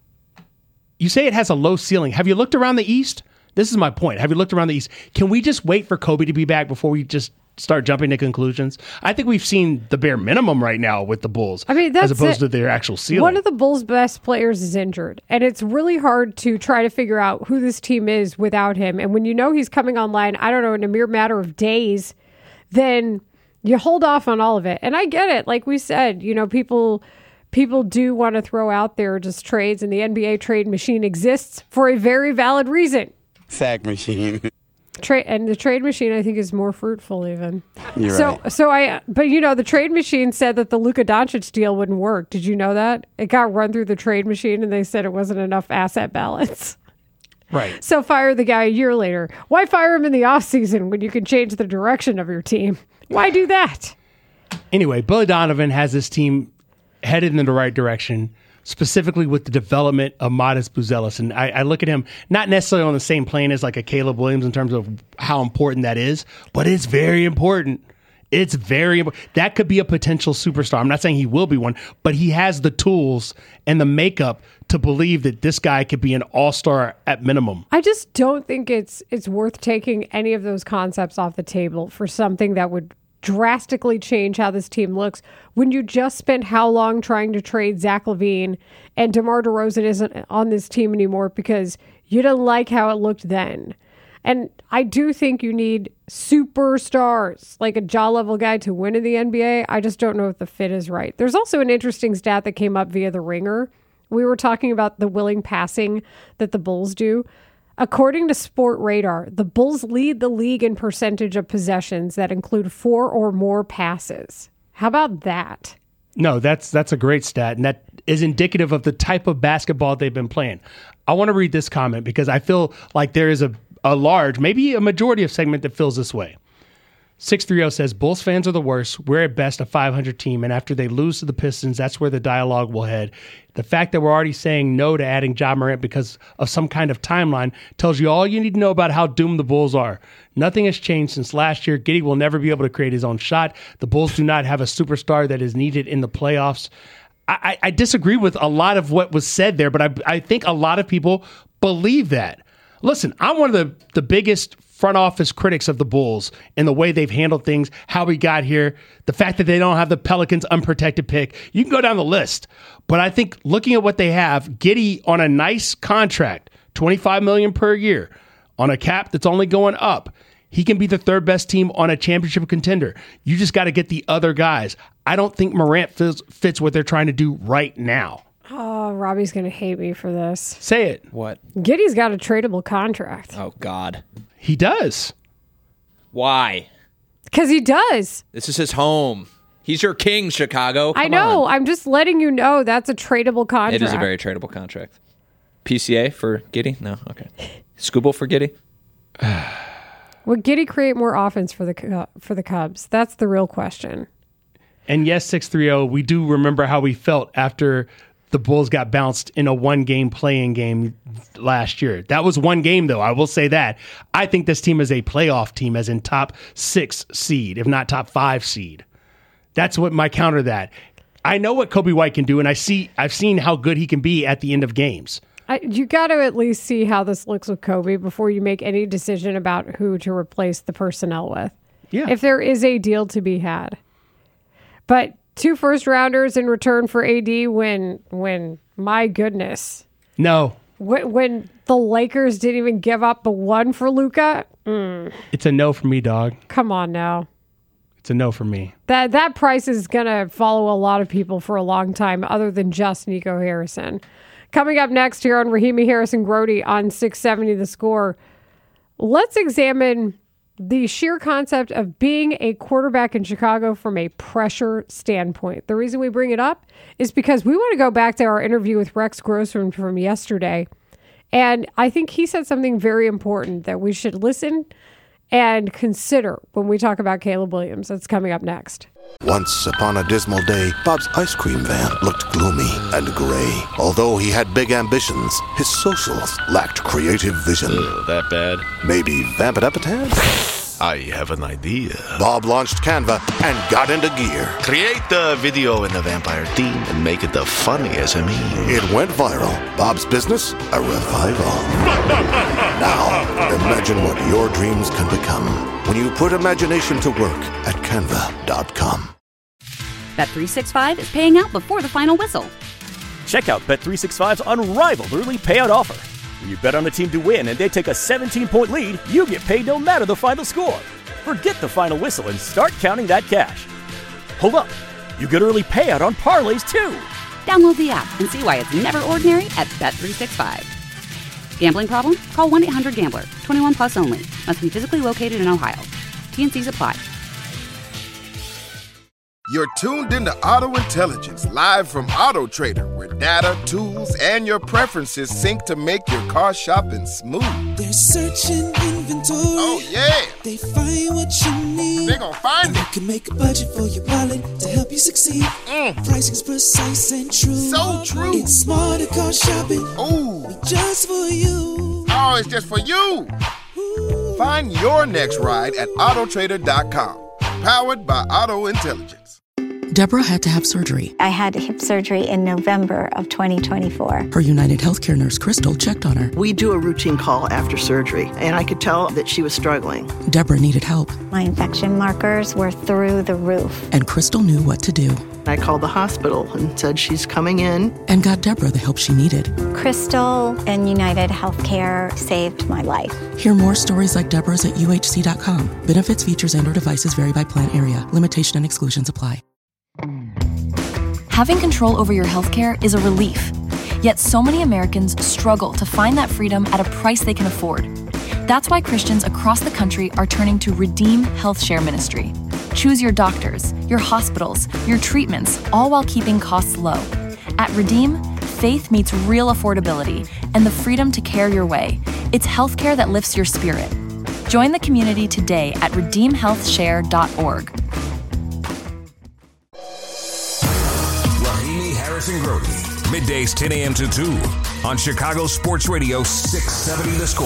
S10: you say it has a low ceiling. Have you looked around the East? This is my point. Have you looked around the East? Can we just wait for Kobe to be back before we just start jumping to conclusions? I think we've seen the bare minimum right now with the Bulls.
S7: I mean, that's
S10: as opposed
S7: it.
S10: to their actual ceiling.
S7: One of the Bulls' best players is injured, and it's really hard to try to figure out who this team is without him. And when you know he's coming online, I don't know, in a mere matter of days, then you hold off on all of it. And I get it. Like we said, you know, people people do want to throw out there just trades, and the N B A trade machine exists for a very valid reason.
S17: Sack machine.
S7: Trade and the trade machine, I think, is more fruitful even.
S17: You're
S7: so,
S17: right.
S7: so I, but you know, the trade machine said that the Luka Doncic deal wouldn't work. Did you know that? It got run through the trade machine, and they said it wasn't enough asset balance.
S10: Right.
S7: So fire the guy a year later. Why fire him in the offseason when you can change the direction of your team? Why do that?
S10: Anyway, Billy Donovan has this team headed in the right direction, specifically with the development of Modest Buzelis. And I, I look at him not necessarily on the same plane as like a Caleb Williams in terms of how important that is, but it's very important. It's very important. That could be a potential superstar. I'm not saying he will be one, but he has the tools and the makeup to believe that this guy could be an all-star at minimum.
S7: I just don't think it's it's worth taking any of those concepts off the table for something that would drastically change how this team looks when you just spent how long trying to trade Zach LaVine and DeMar DeRozan isn't on this team anymore because you didn't like how it looked then. And I do think you need superstars, like a jaw level guy to win in the N B A. I just don't know if the fit is right. There's also an interesting stat that came up via the Ringer. We were talking about the willing passing that the Bulls do. According to Sport Radar, the Bulls lead the league in percentage of possessions that include four or more passes. How about that?
S10: No, that's that's a great stat, and that is indicative of the type of basketball they've been playing. I want to read this comment because I feel like there is a, a large, maybe a majority of segment that feels this way. six three zero says, Bulls fans are the worst. We're at best a five hundred team, and after they lose to the Pistons, that's where the dialogue will head. The fact that we're already saying no to adding Ja Morant because of some kind of timeline tells you all you need to know about how doomed the Bulls are. Nothing has changed since last year. Giddey will never be able to create his own shot. The Bulls do not have a superstar that is needed in the playoffs. I, I disagree with a lot of what was said there, but I, I think a lot of people believe that. Listen, I'm one of the, the biggest front office critics of the Bulls and the way they've handled things, how we got here, the fact that they don't have the Pelicans unprotected pick. You can go down the list. But I think looking at what they have, Giddey on a nice contract, twenty-five million dollars per year, on a cap that's only going up, he can be the third best team on a championship contender. You just got to get the other guys. I don't think Morant fits, fits what they're trying to do right now.
S7: Oh, Robbie's going to hate me for this.
S10: Say it.
S11: What?
S7: Giddey's got a tradable contract.
S11: Oh, God.
S10: He does.
S11: Why?
S7: Because he does.
S11: This is his home. He's your king, Chicago. Come
S7: I know.
S11: on.
S7: I'm just letting you know that's a tradable contract.
S11: It is a very tradable contract. P C A for Giddey? No? Okay. Scooble for Giddey?
S7: Would Giddey create more offense for the for the Cubs? That's the real question.
S10: And yes, six three zero, we do remember how we felt after the Bulls got bounced in a one-game play-in game last year. That was one game, though. I will say that. I think this team is a playoff team, as in top six seed, if not top five seed. That's what my counter that. I know what Kobe White can do, and I see, I've seen how good he can be at the end of games.
S7: I, you got to at least see how this looks with Kobe before you make any decision about who to replace the personnel with.
S10: Yeah.
S7: If there is a deal to be had. But two first rounders in return for A D when, when my goodness.
S10: No.
S7: When, when the Lakers didn't even give up the one for Luka. Mm,
S10: It's a no for me, dog.
S7: come on now.
S10: It's a no for me.
S7: That that price is going to follow a lot of people for a long time other than just Nico Harrison. Coming up next here on Rahimi Harrison Grody on six seventy The Score, let's examine the sheer concept of being a quarterback in Chicago from a pressure standpoint. The reason we bring it up is because we want to go back to our interview with Rex Grossman from yesterday. And I think he said something very important that we should listen and consider when we talk about Caleb Williams. That's coming up next.
S1: Once upon a dismal day, Bob's ice cream van looked gloomy and gray. Although he had big ambitions, his socials lacked creative vision.
S2: Ugh, that bad?
S1: Maybe vamp it up a tad?
S2: I have an idea.
S1: Bob launched Canva and got into gear.
S2: Create the video in the vampire theme and make it the funniest of me.
S1: It went viral. Bob's business, a revival. Now, imagine what your dreams can become when you put imagination to work at canva dot com.
S3: Bet three sixty-five is paying out before the final whistle.
S4: Check out Bet three sixty-five's unrivaled early payout offer. When you bet on the team to win and they take a seventeen-point lead, you get paid no matter the final score. Forget the final whistle and start counting that cash. Hold up. You get early payout on parlays, too.
S3: Download the app and see why it's never ordinary at Bet three sixty-five. Gambling problem? Call one eight hundred gambler. twenty-one plus only. Must be physically located in Ohio. T and C's apply.
S5: You're tuned into Auto Intelligence, live from Auto Trader, where data, tools, and your preferences sync to make your car shopping smooth.
S6: They're searching inventory.
S5: Oh, yeah.
S6: They find what you need.
S5: They gon' find
S6: and
S5: it.
S6: You can make a budget for your wallet to help you succeed.
S5: Mm.
S6: Pricing's precise and true.
S5: So true.
S6: It's smarter car shopping.
S5: Ooh.
S6: Just for you.
S5: Oh, it's just for you. Ooh. Find your next ride at auto trader dot com. Powered by Auto Intelligence.
S12: Deborah had to have surgery.
S17: I had hip surgery in November of twenty twenty-four.
S12: Her United Healthcare nurse, Crystal, checked on her.
S18: We do a routine call after surgery, and I could tell that she was struggling.
S12: Deborah needed help.
S17: My infection markers were through the roof.
S12: And Crystal knew what to do.
S18: I called the hospital and said she's coming in.
S12: And got Deborah the help she needed.
S17: Crystal and United Healthcare saved my life.
S12: Hear more stories like Deborah's at U H C dot com. Benefits, features, and or devices vary by plan area. Limitation and exclusions apply.
S15: Having control over your healthcare is a relief. Yet so many Americans struggle to find that freedom at a price they can afford. That's why Christians across the country are turning to Redeem Health Share Ministry. Choose your doctors, your hospitals, your treatments, all while keeping costs low. At Redeem, faith meets real affordability and the freedom to care your way. It's healthcare that lifts your spirit. Join the community today at redeem health share dot org.
S8: Harrison Grody, middays ten a.m. to two on Chicago Sports Radio six seventy The Score.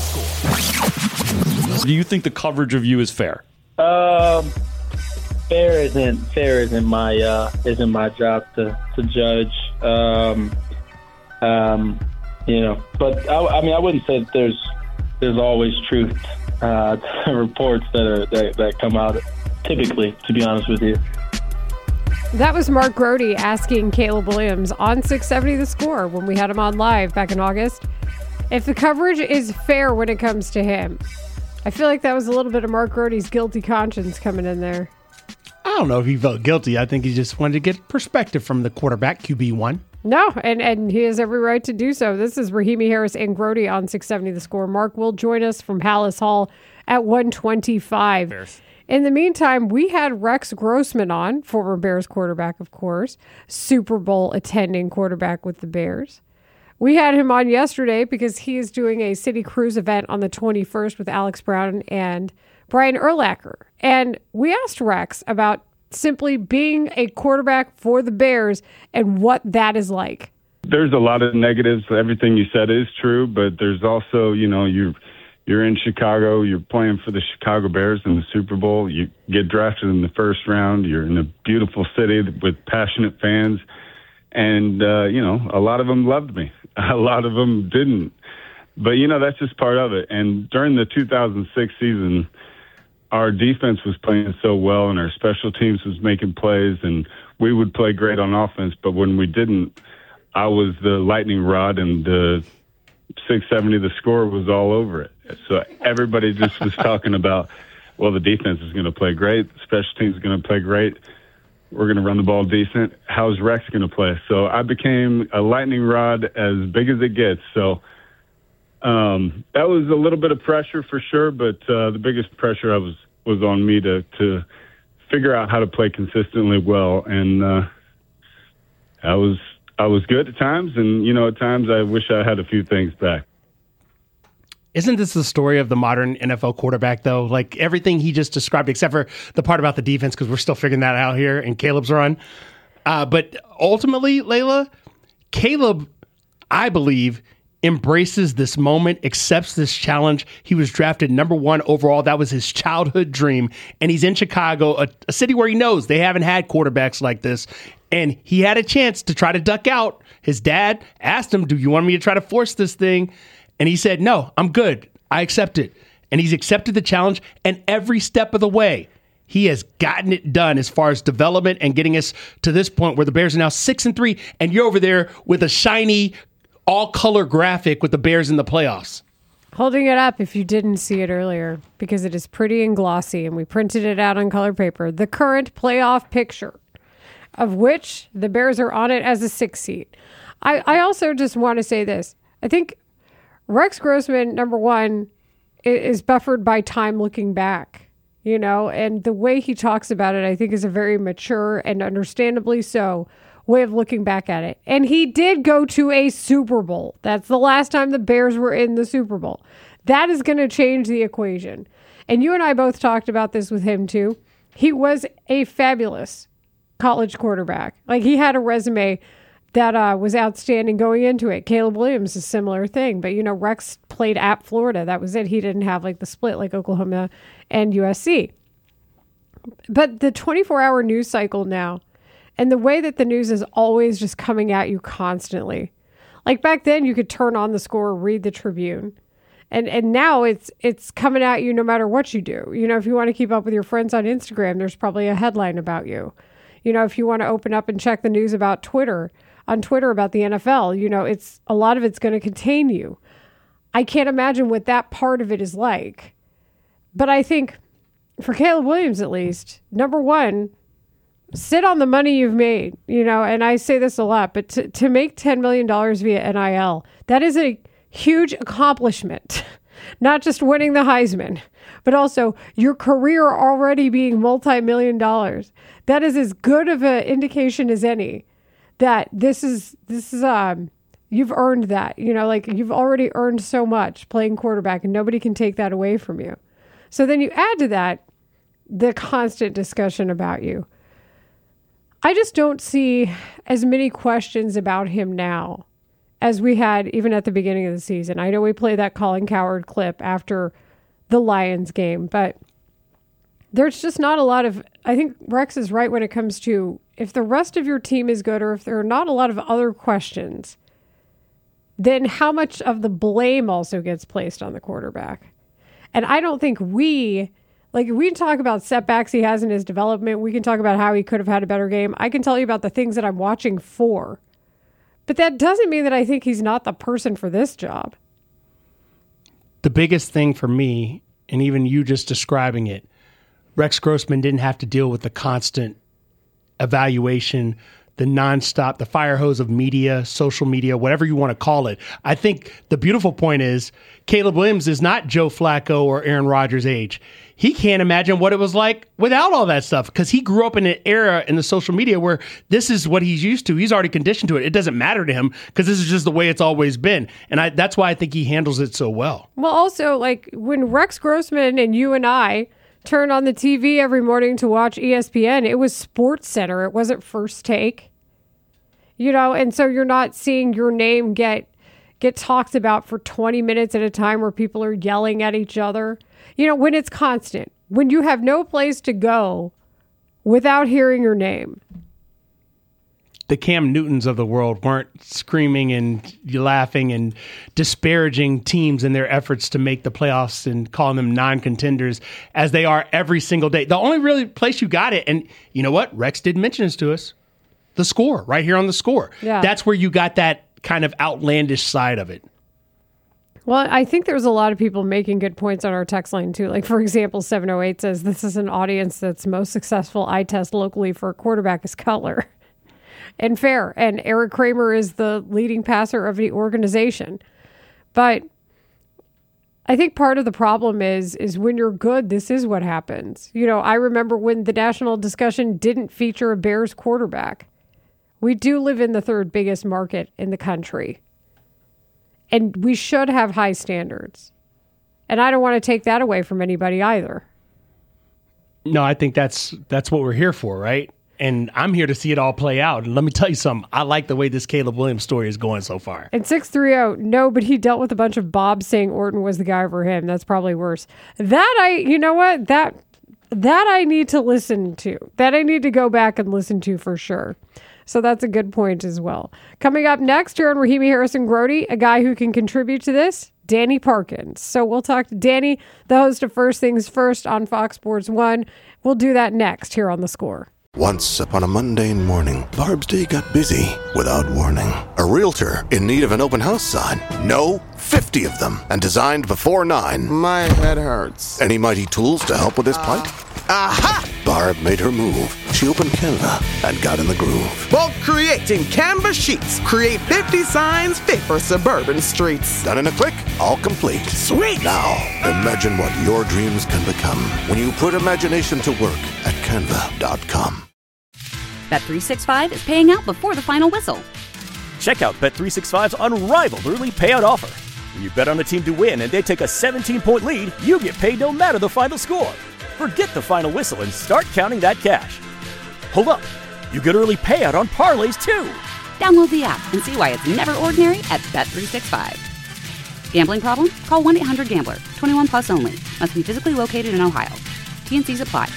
S19: Do you think the coverage of you is fair?
S20: Um, fair isn't fair isn't my uh, isn't my job to to judge. Um, um, you know, but I, I mean, I wouldn't say that there's there's always truth uh, reports that are that, that come out typically, to be honest with you.
S7: That was Mark Grody asking Caleb Williams on six seventy The Score when we had him on live back in August if the coverage is fair when it comes to him. I feel like that was a little bit of Mark Grody's guilty conscience coming in there.
S10: I don't know if he felt guilty. I think he just wanted to get perspective from the quarterback, Q B one.
S7: No, and, and he has every right to do so. This is Rahimi Harris and Grody on six seventy The Score. Mark will join us from Hallis Hall at one twenty-five. Bears. In the meantime, we had Rex Grossman on, former Bears quarterback, of course, Super Bowl attending quarterback with the Bears. We had him on yesterday because he is doing a City Cruise event on the twenty-first with Alex Brown and Brian Urlacher. And we asked Rex about simply being a quarterback for the Bears and what that is like.
S21: There's a lot of negatives. Everything you said is true, but there's also, you know, you're, you're in Chicago, you're playing for the Chicago Bears in the Super Bowl. You get drafted in the first round. You're in a beautiful city with passionate fans. And, uh, you know, a lot of them loved me. A lot of them didn't. But, you know, that's just part of it. And during the two thousand six season, our defense was playing so well and our special teams was making plays and we would play great on offense. But when we didn't, I was the lightning rod and the six seventy The Score was all over it. So everybody just was talking about, well, the defense is going to play great. The special teams is going to play great. We're going to run the ball decent. How's Rex going to play? So I became a lightning rod as big as it gets. So um, that was a little bit of pressure for sure, but uh, the biggest pressure I was was on me to to figure out how to play consistently well. And uh, I was I was good at times, and you know, at times I wish I had a few things back.
S10: Isn't this the story of the modern N F L quarterback, though? Like everything he just described, except for the part about the defense, because we're still figuring that out here in Caleb's run. Uh, but ultimately, Layla, Caleb, I believe, embraces this moment, accepts this challenge. He was drafted number one overall. That was his childhood dream. And he's in Chicago, a, a city where he knows they haven't had quarterbacks like this. And he had a chance to try to duck out. His dad asked him, do you want me to try to force this thing? And he said, no, I'm good. I accept it. And he's accepted the challenge. And every step of the way, he has gotten it done as far as development and getting us to this point where the Bears are now six and three. And you're over there with a shiny, all-color graphic with the Bears in the playoffs.
S7: Holding it up if you didn't see it earlier, because it is pretty and glossy, and we printed it out on color paper. The current playoff picture, of which the Bears are on it as a six seed. I, I also just want to say this. I think Rex Grossman, number one, is buffered by time looking back, you know, and the way he talks about it, I think, is a very mature and understandably so way of looking back at it. And he did go to a Super Bowl. That's the last time the Bears were in the Super Bowl. That is going to change the equation. And you and I both talked about this with him too. He was a fabulous college quarterback. Like, he had a resume that uh, was outstanding going into it. Caleb Williams, a similar thing. But, you know, Rex played at Florida. That was it. He didn't have, like, the split like Oklahoma and U S C. But the twenty-four hour news cycle now, and the way that the news is always just coming at you constantly. Like, back then, you could turn on the Score, read the Tribune. And and now it's it's coming at you no matter what you do. You know, if you want to keep up with your friends on Instagram, there's probably a headline about you. You know, if you want to open up and check the news about Twitter, on Twitter about the N F L, you know, it's a lot of it's going to contain you. I can't imagine what that part of it is like. But I think for Caleb Williams, at least, number one, sit on the money you've made, you know, and I say this a lot, but to, to make ten million dollars via N I L, that is a huge accomplishment. Not just winning the Heisman, but also your career already being multi-million dollars. That is as good of an indication as any that this is, this is, um, you've earned that, you know, like you've already earned so much playing quarterback and nobody can take that away from you. So then you add to that the constant discussion about you. I just don't see as many questions about him now as we had even at the beginning of the season. I know we played that Colin Cowherd clip after the Lions game, but there's just not a lot of, I think Rex is right when it comes to if the rest of your team is good or if there are not a lot of other questions, then how much of the blame also gets placed on the quarterback? And I don't think we, like, we can talk about setbacks he has in his development. We can talk about how he could have had a better game. I can tell you about the things that I'm watching for. But that doesn't mean that I think he's not the person for this job.
S10: The biggest thing for me, and even you just describing it, Rex Grossman didn't have to deal with the constant evaluation, the nonstop, the fire hose of media, social media, whatever you want to call it. I think the beautiful point is Caleb Williams is not Joe Flacco or Aaron Rodgers' age. He can't imagine what it was like without all that stuff because he grew up in an era in the social media where this is what he's used to. He's already conditioned to it. It doesn't matter to him because this is just the way it's always been. And I, that's why I think he handles it so well.
S7: Well, also, like when Rex Grossman and you and I turn on the T V every morning to watch E S P N, it was Sports Center. It wasn't First Take. You know, and so you're not seeing your name get get talked about for twenty minutes at a time where people are yelling at each other. You know, when it's constant, when you have no place to go without hearing your name.
S10: The Cam Newtons of the world weren't screaming and laughing and disparaging teams in their efforts to make the playoffs and calling them non-contenders as they are every single day. The only really place you got it, and you know what? Rex did mention this to us. The Score, right here on The Score.
S7: Yeah.
S10: That's where you got that kind of outlandish side of it.
S7: Well, I think there's a lot of people making good points on our text line, too. Like, for example, seven oh eight says, this is an audience that's most successful eye test locally for a quarterback is Cutler. And fair. And Eric Kramer is the leading passer of the organization. But I think part of the problem is, is when you're good, this is what happens. You know, I remember when the national discussion didn't feature a Bears quarterback. We do live in the third biggest market in the country. And we should have high standards. And I don't want to take that away from anybody either.
S10: No, I think that's that's what we're here for, right? And I'm here to see it all play out. And let me tell you something. I like the way this Caleb Williams story is going so far.
S7: And six three zero, no, but he dealt with a bunch of Bob saying Orton was the guy over him. That's probably worse. That I, you know what? That that I need to listen to. That I need to go back and listen to for sure. So that's a good point as well. Coming up next here on Rahimi Harrison Grody, a guy who can contribute to this, Danny Parkins. So we'll talk to Danny, the host of First Things First on Fox Sports one. We'll do that next here on The Score.
S1: Once upon a mundane morning, Barb's day got busy without warning. A realtor in need of an open house sign. No, fifty of them, and designed before nine.
S5: My head hurts.
S1: Any mighty tools to help with this plight?
S5: Aha!
S1: Barb made her move. She opened Canva and got in the groove.
S9: Bulk creating Canva sheets. Create fifty signs fit for suburban streets.
S1: Done in a click, all complete.
S9: Sweet!
S1: Now, imagine what your dreams can become when you put imagination to work at canva dot com.
S3: Bet three sixty-five is paying out before the final whistle.
S4: Check out Bet three sixty-five's unrivaled early payout offer. When you bet on a team to win and they take a seventeen-point lead, you get paid no matter the final score. Forget the final whistle and start counting that cash. Hold up. You get early payout on parlays, too.
S3: Download the app and see why it's never ordinary at Bet three sixty-five. Gambling problem? Call one eight hundred gambler. twenty-one plus only. Must be physically located in Ohio. T N Cs apply.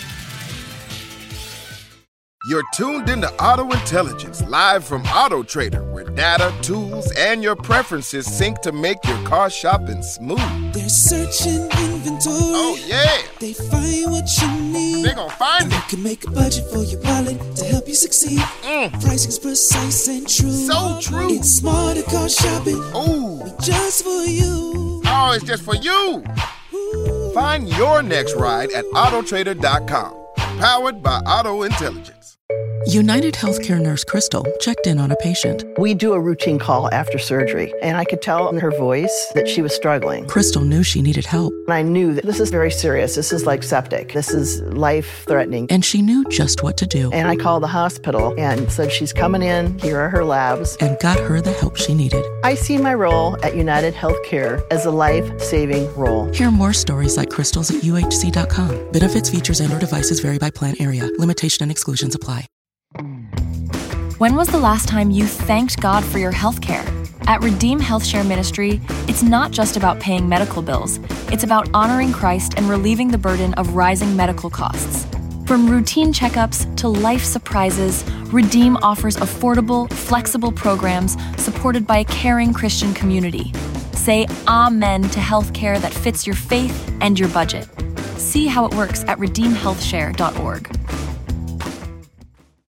S5: You're tuned into Auto Intelligence, live from Auto Trader, where data, tools, and your preferences sync to make your car shopping smooth.
S6: They're searching inventory.
S5: Oh, yeah.
S6: They find what you need.
S5: They gon' find
S6: and
S5: it.
S6: You can make a budget for your wallet to help you succeed.
S5: Mm.
S6: Pricing's precise and true.
S5: So true.
S6: It's smarter car shopping.
S5: Ooh.
S6: Just for you.
S5: Oh, it's just for you. Ooh. Find your next ride at auto trader dot com. Powered by Auto Intelligence.
S12: United Healthcare nurse Crystal checked in on a patient.
S18: We do a routine call after surgery, and I could tell in her voice that she was struggling.
S12: Crystal knew she needed help.
S18: And I knew that this is very serious. This is like septic. This is life-threatening.
S12: And she knew just what to do.
S18: And I called the hospital and said, she's coming in. Here are her labs.
S12: And got her the help she needed.
S18: I see my role at United Healthcare as a life-saving role.
S12: Hear more stories like Crystal's at U H C dot com. Benefits, features, and or devices vary by plan area. Limitation and exclusions apply.
S15: When was the last time you thanked God for your health care? At Redeem Health Share Ministry, it's not just about paying medical bills. It's about honoring Christ and relieving the burden of rising medical costs. From routine checkups to life surprises, Redeem offers affordable, flexible programs supported by a caring Christian community. Say amen to healthcare that fits your faith and your budget. See how it works at redeem health share dot org.